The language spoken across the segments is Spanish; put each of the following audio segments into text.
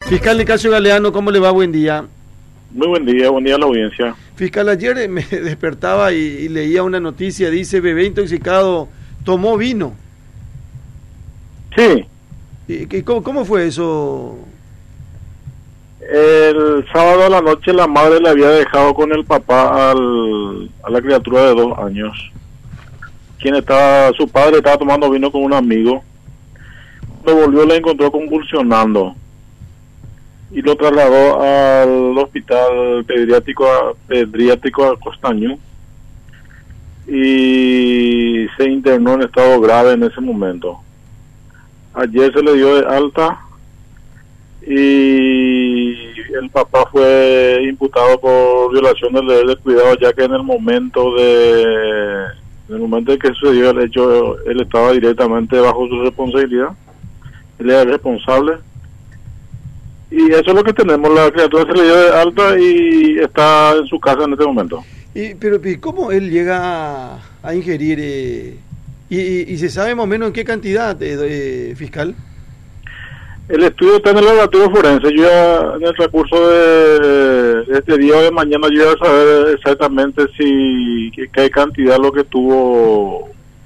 Fiscal Nicasio Galeano, ¿cómo le va? Buen día. Muy buen día a la audiencia. Fiscal, ayer me despertaba y leía una noticia, dice, bebé intoxicado tomó vino. Sí. ¿Y cómo fue eso? El sábado a la noche la madre le había dejado con el papá a la criatura de 2 años. Su padre estaba tomando vino con un amigo. Cuando volvió la encontró convulsionando y lo trasladó al hospital pediátrico a Costañú y se internó en estado grave en ese momento. Ayer se le dio de alta y el papá fue imputado por violación del deber de cuidado, ya que en el momento en que sucedió el hecho él estaba directamente bajo su responsabilidad. Él era el responsable. Y eso es lo que tenemos. La criatura se le dio de alta y está en su casa en este momento. Pero ¿cómo él llega a ingerir? ¿Y se sabe más o menos en qué cantidad, fiscal? El estudio está en el laboratorio forense. Yo ya en el recurso de este día o de mañana yo voy a saber exactamente qué cantidad lo que tuvo,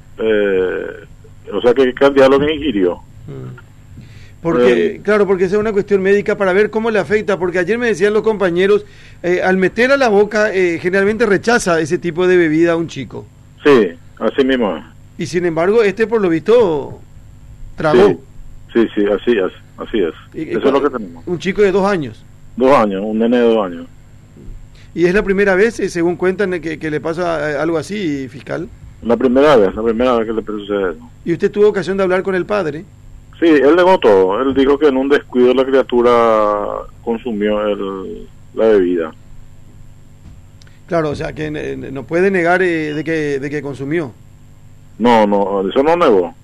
o sea, qué cantidad lo que ingirió. Porque, claro, porque esa es una cuestión médica para ver cómo le afecta, porque ayer me decían los compañeros, al meter a la boca, generalmente rechaza ese tipo de bebida a un chico. Sí, así mismo es. Y sin embargo, por lo visto, tragó. Sí, así es. Eso es lo que tenemos. Un chico de 2 años. 2 años, un nene de 2 años. ¿Y es la primera vez, según cuentan, que le pasa algo así, fiscal? La primera vez que le sucede eso. ¿Y usted tuvo ocasión de hablar con el padre? Sí, él negó todo. Él dijo que en un descuido la criatura consumió la bebida. Claro, o sea, que no puede negar de que consumió. No, eso no negó.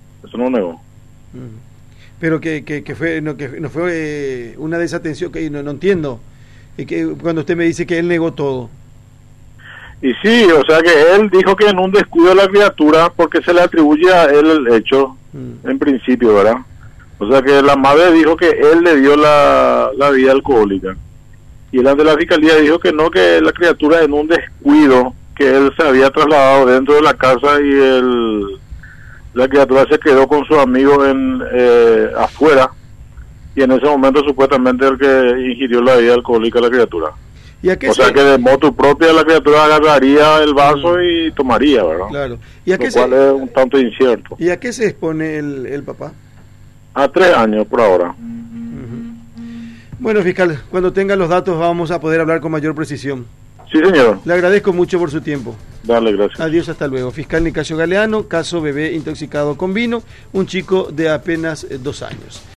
Pero que no fue una desatención, que no entiendo. Que cuando usted me dice que él negó todo. Y sí, o sea que él dijo que en un descuido de la criatura, porque se le atribuye a él el hecho, en principio, ¿verdad? O sea que la madre dijo que él le dio la bebida alcohólica. Y el ante la fiscalía dijo que no, que la criatura en un descuido, que él se había trasladado dentro de la casa y la criatura se quedó con su amigo afuera. Y en ese momento supuestamente el que ingirió la bebida alcohólica la criatura. O sea que de motu propia la criatura agarraría el vaso y tomaría, ¿verdad? Claro. Lo cual es un tanto incierto. ¿Y a qué se expone el papá? A 3 años por ahora. Bueno, fiscal, cuando tenga los datos vamos a poder hablar con mayor precisión. Sí, señor. Le agradezco mucho por su tiempo. Dale, gracias. Adiós, hasta luego. Fiscal Nicasio Galeano, caso bebé intoxicado con vino, un chico de apenas 2 años.